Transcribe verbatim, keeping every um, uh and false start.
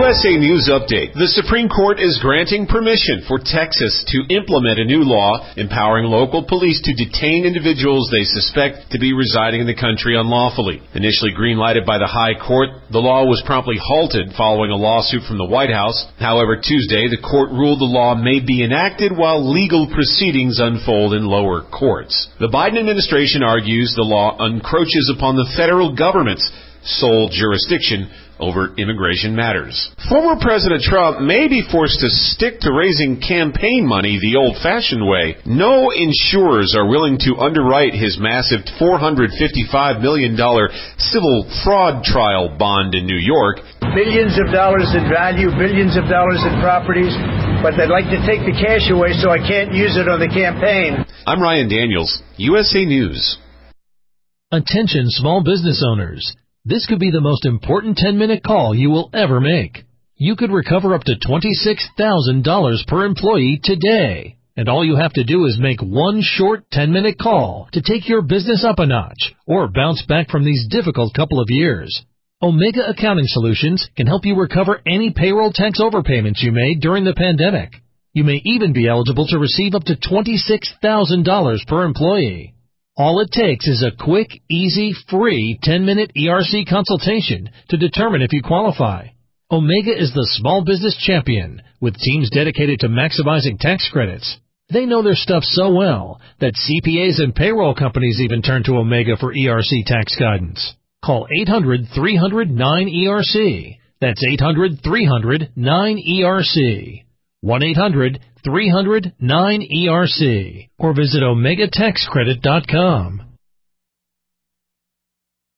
S A News Update. The Supreme Court is granting permission for Texas to implement a new law empowering local police to detain individuals they suspect to be residing in the country unlawfully. Initially green-lighted by the High Court, the law was promptly halted following a lawsuit from the White House. However, Tuesday, the court ruled the law may be enacted while legal proceedings unfold in lower courts. The Biden administration argues the law encroaches upon the federal government's sole jurisdiction over immigration matters. Former President Trump may be forced to stick to raising campaign money the old-fashioned way. No insurers are willing to underwrite his massive four hundred fifty-five million dollars civil fraud trial bond in New York. Billions of dollars in value, billions of dollars in properties, but they'd like to take the cash away so I can't use it on the campaign. I'm Ryan Daniels, U S A News. Attention small business owners. This could be the most important ten-minute call you will ever make. You could recover up to twenty-six thousand dollars per employee today. And all you have to do is make one short ten-minute call to take your business up a notch or bounce back from these difficult couple of years. Omega Accounting Solutions can help you recover any payroll tax overpayments you made during the pandemic. You may even be eligible to receive up to twenty-six thousand dollars per employee. All it takes is a quick, easy, free ten-minute E R C consultation to determine if you qualify. Omega is the small business champion with teams dedicated to maximizing tax credits. They know their stuff so well that C P As and payroll companies even turn to Omega for E R C tax guidance. Call eight hundred, three hundred, nine E R C. That's eight hundred, three hundred, nine E R C. one eight hundred, three hundred, nine E R C or visit omega tax credit dot com.